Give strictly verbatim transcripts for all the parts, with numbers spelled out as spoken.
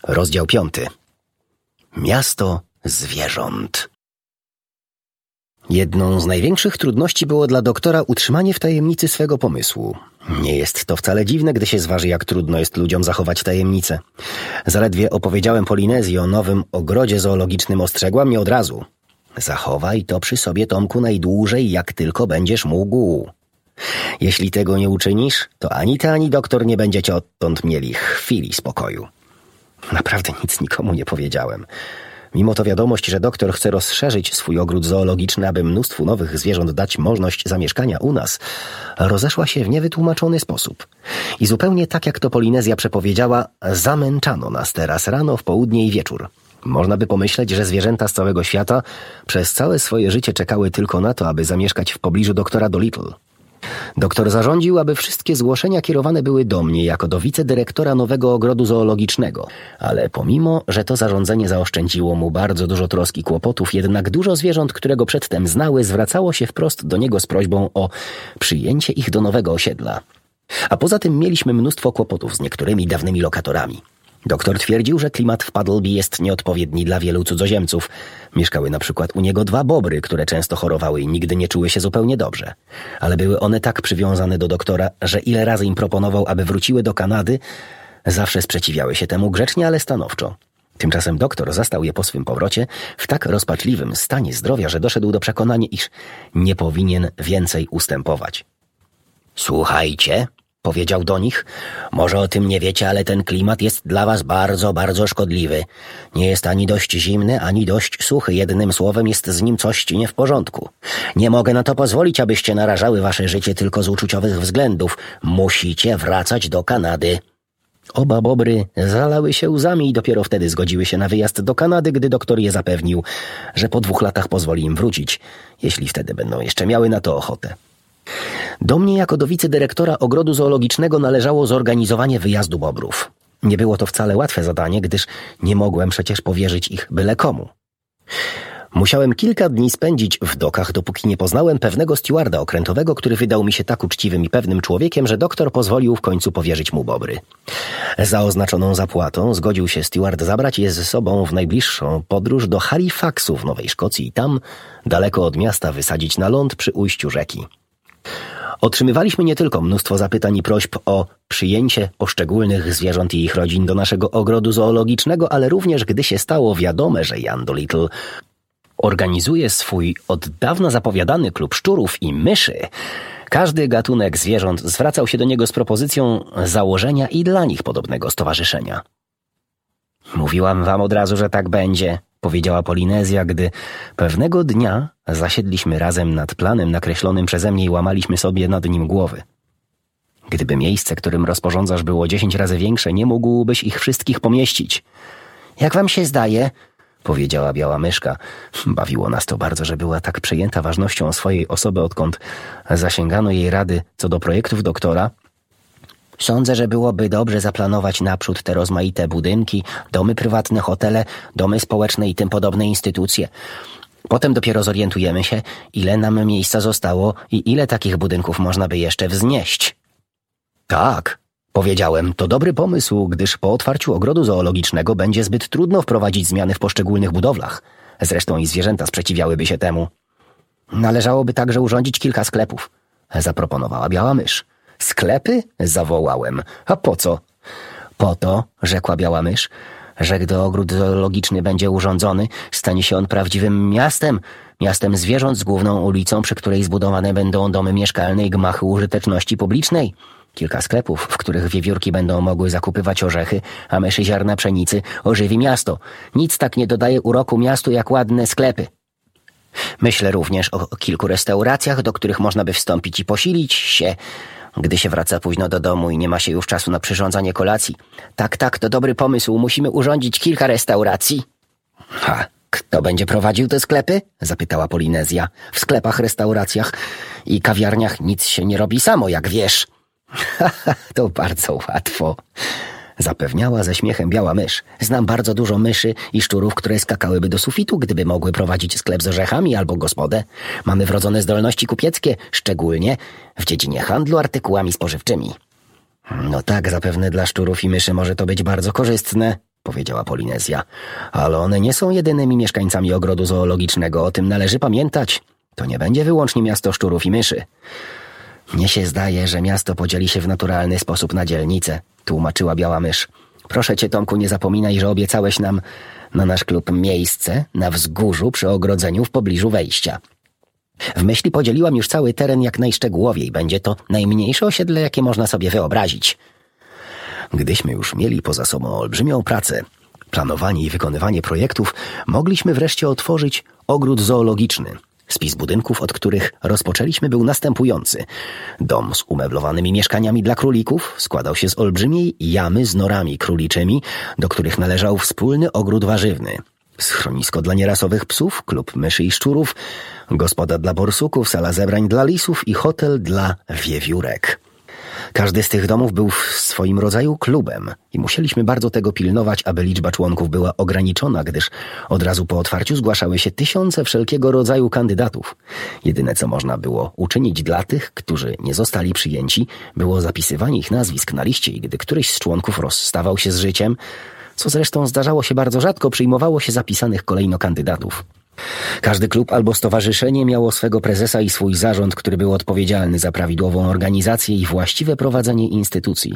Rozdział piąty. Miasto zwierząt. Jedną z największych trudności było dla doktora utrzymanie w tajemnicy swego pomysłu. Nie jest to wcale dziwne, gdy się zważy, jak trudno jest ludziom zachować tajemnicę. Zaledwie opowiedziałem Polinezji o nowym ogrodzie zoologicznym, ostrzegła mnie od razu. Zachowaj to przy sobie, Tomku, najdłużej, jak tylko będziesz mógł. Jeśli tego nie uczynisz, to ani ty, ani doktor nie będziecie odtąd mieli chwili spokoju. Naprawdę nic nikomu nie powiedziałem. Mimo to wiadomość, że doktor chce rozszerzyć swój ogród zoologiczny, aby mnóstwu nowych zwierząt dać możliwość zamieszkania u nas, rozeszła się w niewytłumaczony sposób. I zupełnie tak, jak to Polinezja przepowiedziała, zamęczano nas teraz rano, w południe i wieczór. Można by pomyśleć, że zwierzęta z całego świata przez całe swoje życie czekały tylko na to, aby zamieszkać w pobliżu doktora Dolittle. Doktor zarządził, aby wszystkie zgłoszenia kierowane były do mnie jako do wicedyrektora nowego ogrodu zoologicznego. Ale pomimo, że to zarządzenie zaoszczędziło mu bardzo dużo trosk i kłopotów, jednak dużo zwierząt, które go przedtem znały, zwracało się wprost do niego z prośbą o przyjęcie ich do nowego osiedla. A poza tym mieliśmy mnóstwo kłopotów z niektórymi dawnymi lokatorami. Doktor twierdził, że klimat w Puddleby jest nieodpowiedni dla wielu cudzoziemców. Mieszkały na przykład u niego dwa bobry, które często chorowały i nigdy nie czuły się zupełnie dobrze. Ale były one tak przywiązane do doktora, że ile razy im proponował, aby wróciły do Kanady, zawsze sprzeciwiały się temu grzecznie, ale stanowczo. Tymczasem doktor zastał je po swym powrocie w tak rozpaczliwym stanie zdrowia, że doszedł do przekonania, iż nie powinien więcej ustępować. Słuchajcie, powiedział do nich, może o tym nie wiecie, ale ten klimat jest dla was bardzo, bardzo szkodliwy. Nie jest ani dość zimny, ani dość suchy. Jednym słowem jest z nim coś nie w porządku. Nie mogę na to pozwolić, abyście narażały wasze życie tylko z uczuciowych względów. Musicie wracać do Kanady. Oba bobry zalały się łzami i dopiero wtedy zgodziły się na wyjazd do Kanady, gdy doktor je zapewnił, że po dwóch latach pozwoli im wrócić, jeśli wtedy będą jeszcze miały na to ochotę. Do mnie jako do wicedyrektora ogrodu zoologicznego należało zorganizowanie wyjazdu bobrów. Nie było to wcale łatwe zadanie, gdyż nie mogłem przecież powierzyć ich byle komu. Musiałem kilka dni spędzić w dokach, dopóki nie poznałem pewnego stewarda okrętowego, który wydał mi się tak uczciwym i pewnym człowiekiem, że doktor pozwolił w końcu powierzyć mu bobry. Za oznaczoną zapłatą zgodził się steward zabrać je ze sobą w najbliższą podróż do Halifaxu w Nowej Szkocji i tam, daleko od miasta, wysadzić na ląd przy ujściu rzeki. Otrzymywaliśmy nie tylko mnóstwo zapytań i prośb o przyjęcie poszczególnych zwierząt i ich rodzin do naszego ogrodu zoologicznego, ale również gdy się stało wiadome, że Jan Dolittle organizuje swój od dawna zapowiadany klub szczurów i myszy, każdy gatunek zwierząt zwracał się do niego z propozycją założenia i dla nich podobnego stowarzyszenia. Mówiłam wam od razu, że tak będzie, powiedziała Polinezja, gdy pewnego dnia zasiedliśmy razem nad planem nakreślonym przeze mnie i łamaliśmy sobie nad nim głowy. Gdyby miejsce, którym rozporządzasz, było dziesięć razy większe, nie mógłbyś ich wszystkich pomieścić. Jak wam się zdaje, powiedziała biała myszka. Bawiło nas to bardzo, że była tak przejęta ważnością swojej osoby, odkąd zasięgano jej rady co do projektów doktora. Sądzę, że byłoby dobrze zaplanować naprzód te rozmaite budynki, domy prywatne, hotele, domy społeczne i tym podobne instytucje. Potem dopiero zorientujemy się, ile nam miejsca zostało i ile takich budynków można by jeszcze wznieść. Tak, powiedziałem, to dobry pomysł, gdyż po otwarciu ogrodu zoologicznego będzie zbyt trudno wprowadzić zmiany w poszczególnych budowlach. Zresztą i zwierzęta sprzeciwiałyby się temu. Należałoby także urządzić kilka sklepów, zaproponowała biała mysz. Sklepy? Zawołałem. A po co? Po to, rzekła biała mysz, że gdy ogród zoologiczny będzie urządzony, stanie się on prawdziwym miastem, miastem zwierząt z główną ulicą, przy której zbudowane będą domy mieszkalne i gmachy użyteczności publicznej. Kilka sklepów, w których wiewiórki będą mogły zakupywać orzechy, a myszy ziarna pszenicy, ożywi miasto. Nic tak nie dodaje uroku miastu jak ładne sklepy. Myślę również o kilku restauracjach, do których można by wstąpić i posilić się, gdy się wraca późno do domu i nie ma się już czasu na przyrządzanie kolacji. Tak, tak, to dobry pomysł. Musimy urządzić kilka restauracji. Ha, kto będzie prowadził te sklepy? Zapytała Polinezja. W sklepach, restauracjach i kawiarniach nic się nie robi samo, jak wiesz. Ha, ha, to bardzo łatwo, zapewniała ze śmiechem biała mysz. Znam bardzo dużo myszy i szczurów, które skakałyby do sufitu, gdyby mogły prowadzić sklep z orzechami albo gospodę. Mamy wrodzone zdolności kupieckie, szczególnie w dziedzinie handlu artykułami spożywczymi. No tak, zapewne dla szczurów i myszy może to być bardzo korzystne, powiedziała Polinezja. Ale one nie są jedynymi mieszkańcami ogrodu zoologicznego, o tym należy pamiętać. To nie będzie wyłącznie miasto szczurów i myszy. Mnie się zdaje, że miasto podzieli się w naturalny sposób na dzielnice, tłumaczyła Biała Mysz. Proszę cię, Tomku, nie zapominaj, że obiecałeś nam na nasz klub miejsce na wzgórzu przy ogrodzeniu w pobliżu wejścia. W myśli podzieliłam już cały teren jak najszczegółowiej. Będzie to najmniejsze osiedle, jakie można sobie wyobrazić. Gdyśmy już mieli poza sobą olbrzymią pracę, planowanie i wykonywanie projektów, mogliśmy wreszcie otworzyć ogród zoologiczny. Spis budynków, od których rozpoczęliśmy, był następujący. Dom z umeblowanymi mieszkaniami dla królików składał się z olbrzymiej jamy z norami króliczymi, do których należał wspólny ogród warzywny. Schronisko dla nierasowych psów, klub myszy i szczurów, gospoda dla borsuków, sala zebrań dla lisów i hotel dla wiewiórek. Każdy z tych domów był w swoim rodzaju klubem i musieliśmy bardzo tego pilnować, aby liczba członków była ograniczona, gdyż od razu po otwarciu zgłaszały się tysiące wszelkiego rodzaju kandydatów. Jedyne, co można było uczynić dla tych, którzy nie zostali przyjęci, było zapisywanie ich nazwisk na liście i gdy któryś z członków rozstawał się z życiem, co zresztą zdarzało się bardzo rzadko, przyjmowało się zapisanych kolejno kandydatów. Każdy klub albo stowarzyszenie miało swego prezesa i swój zarząd, który był odpowiedzialny za prawidłową organizację i właściwe prowadzenie instytucji.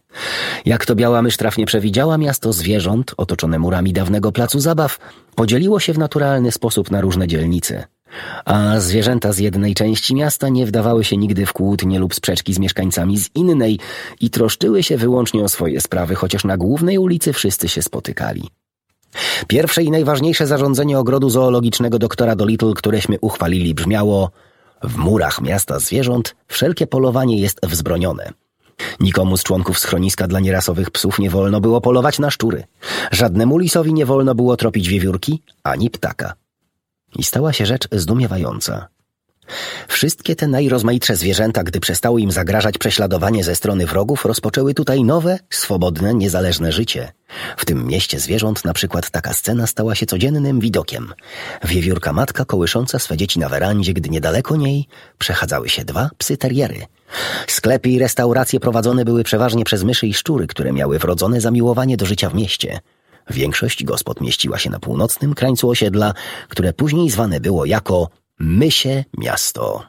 Jak to Biała Mysz trafnie przewidziała, miasto zwierząt, otoczone murami dawnego placu zabaw, podzieliło się w naturalny sposób na różne dzielnice. A zwierzęta z jednej części miasta nie wdawały się nigdy w kłótnie lub sprzeczki z mieszkańcami z innej i troszczyły się wyłącznie o swoje sprawy, chociaż na głównej ulicy wszyscy się spotykali. Pierwsze i najważniejsze zarządzenie ogrodu zoologicznego doktora Dolittle, któreśmy uchwalili, brzmiało: w murach miasta zwierząt wszelkie polowanie jest wzbronione. Nikomu z członków schroniska dla nierasowych psów nie wolno było polować na szczury. Żadnemu lisowi nie wolno było tropić wiewiórki, ani ptaka. I stała się rzecz zdumiewająca. Wszystkie te najrozmaitsze zwierzęta, gdy przestało im zagrażać prześladowanie ze strony wrogów, rozpoczęły tutaj nowe, swobodne, niezależne życie. W tym mieście zwierząt na przykład taka scena stała się codziennym widokiem. Wiewiórka matka kołysząca swe dzieci na werandzie, gdy niedaleko niej przechadzały się dwa psy teriery. Sklepy i restauracje prowadzone były przeważnie przez myszy i szczury, które miały wrodzone zamiłowanie do życia w mieście. Większość gospod mieściła się na północnym krańcu osiedla, które później zwane było jako Mysie Miasto.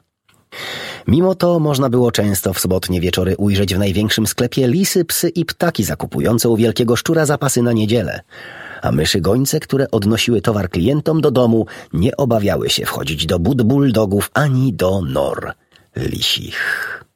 Mimo to można było często w sobotnie wieczory ujrzeć w największym sklepie lisy, psy i ptaki zakupujące u wielkiego szczura zapasy na niedzielę. A myszy gońce, które odnosiły towar klientom do domu, nie obawiały się wchodzić do bud bulldogów ani do nor lisich.